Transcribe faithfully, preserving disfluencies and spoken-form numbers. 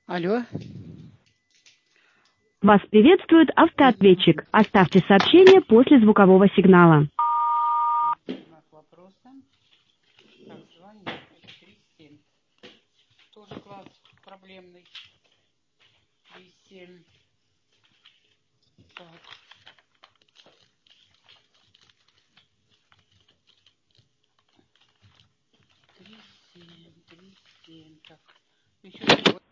Алло. Вас приветствует автоответчик. Оставьте сообщение после звукового сигнала. Знак вопроса. Так, звоню. три семь. Тоже класс проблемный. три семь. Так. три семь, три семь. Так. Еще